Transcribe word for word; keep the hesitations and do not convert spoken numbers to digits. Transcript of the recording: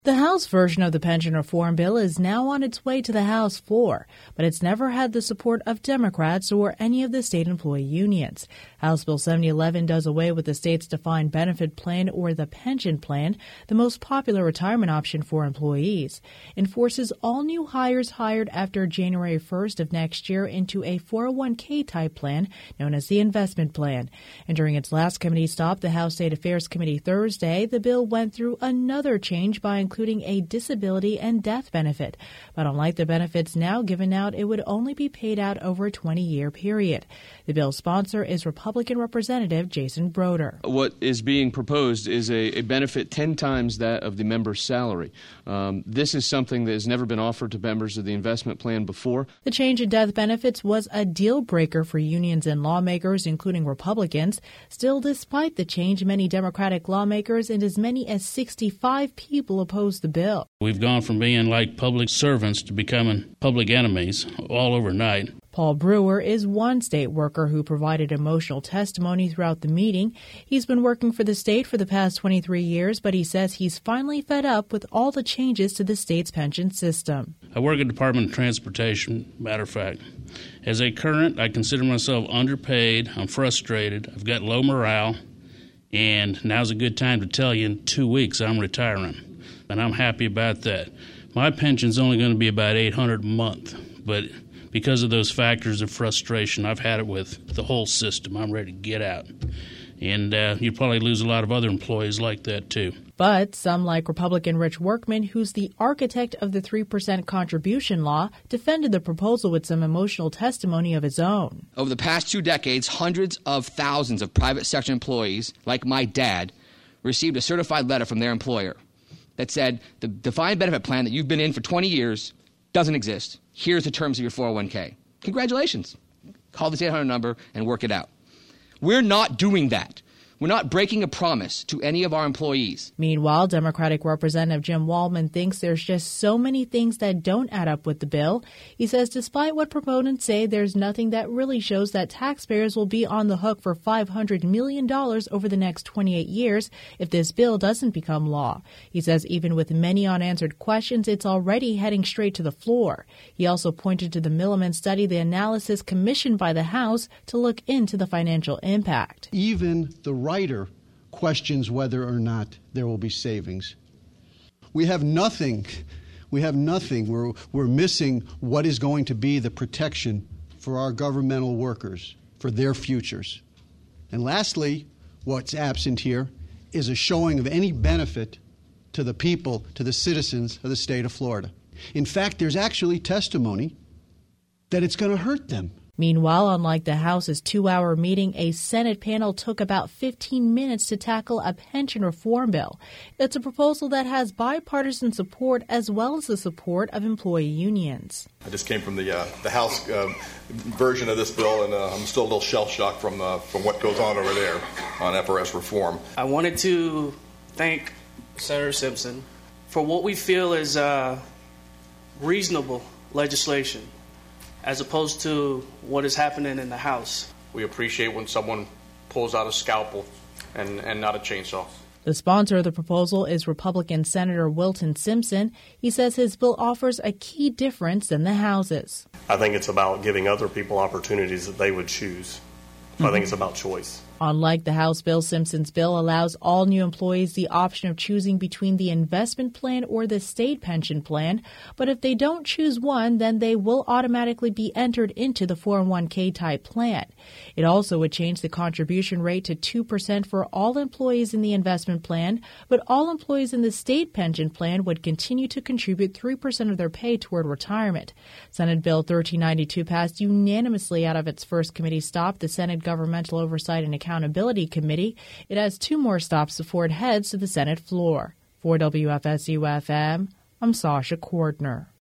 The House version of the pension reform bill is now on its way to the House floor, but it's never had the support of Democrats or any of the state employee unions. House Bill seventy eleven does away with the state's defined benefit plan, or the pension plan, the most popular retirement option for employees, and forces all new hires hired after January first of next year into a four oh one k type plan known as the investment plan. And during its last committee stop, the House State Affairs Committee Thursday, the bill went through another change by including a disability and death benefit. But unlike the benefits now given out, it would only be paid out over a twenty-year period. The bill's sponsor is Republican Representative Jason Broder. What is being proposed is a, a benefit ten times that of the member's salary. Um, this is something that has never been offered to members of the investment plan before. The change in death benefits was a deal breaker for unions and lawmakers, including Republicans. Still, despite the change, many Democratic lawmakers and as many as sixty-five people opposed the bill. We've gone from being like public servants to becoming public enemies all overnight. Paul Brewer is one state worker who provided emotional testimony throughout the meeting. He's been working for the state for the past twenty-three years, but he says he's finally fed up with all the changes to the state's pension system. I work at the Department of Transportation, matter of fact. As a current, I consider myself underpaid. I'm frustrated. I've got low morale. And now's a good time to tell you in two weeks I'm retiring. And I'm happy about that. My pension's only going to be about eight hundred dollars a month, but because of those factors of frustration, I've had it with the whole system. I'm ready to get out. And uh, you'd probably lose a lot of other employees like that, too. But some, like Republican Rich Workman, who's the architect of the three percent contribution law, defended the proposal with some emotional testimony of his own. Over the past two decades, hundreds of thousands of private sector employees, like my dad, received a certified letter from their employer that said the defined benefit plan that you've been in for twenty years doesn't exist. Here's the terms of your four oh one k. Congratulations. Call this eight hundred number and work it out. We're not doing that. We're not breaking a promise to any of our employees. Meanwhile, Democratic Representative Jim Waldman thinks there's just so many things that don't add up with the bill. He says despite what proponents say, there's nothing that really shows that taxpayers will be on the hook for five hundred million dollars over the next twenty-eight years if this bill doesn't become law. He says even with many unanswered questions, it's already heading straight to the floor. He also pointed to the Milliman study, the analysis commissioned by the House to look into the financial impact. Even the writer questions whether or not there will be savings. We have nothing. We have nothing. We're, we're missing what is going to be the protection for our governmental workers, for their futures. And lastly, what's absent here is a showing of any benefit to the people, to the citizens of the state of Florida. In fact, there's actually testimony that it's going to hurt them. Meanwhile, unlike the House's two-hour meeting, a Senate panel took about fifteen minutes to tackle a pension reform bill. It's a proposal that has bipartisan support as well as the support of employee unions. I just came from the uh, the House uh, version of this bill, and uh, I'm still a little shell-shocked from uh, from what goes on over there on F R S reform. I wanted to thank Senator Simpson for what we feel is uh, reasonable legislation, as opposed to what is happening in the House. We appreciate when someone pulls out a scalpel and, and not a chainsaw. The sponsor of the proposal is Republican Senator Wilton Simpson. He says his bill offers a key difference than the House's. I think it's about giving other people opportunities that they would choose. Mm-hmm. I think it's about choice. Unlike the House bill, Simpson's bill allows all new employees the option of choosing between the investment plan or the state pension plan. But if they don't choose one, then they will automatically be entered into the four oh one k type plan. It also would change the contribution rate to two percent for all employees in the investment plan, but all employees in the state pension plan would continue to contribute three percent of their pay toward retirement. Senate Bill thirteen ninety-two passed unanimously out of its first committee stop, the Senate Governmental Oversight and Accountability Committee. It has two more stops before it heads to the Senate floor. For W F S U F M, I'm Sasha Cordner.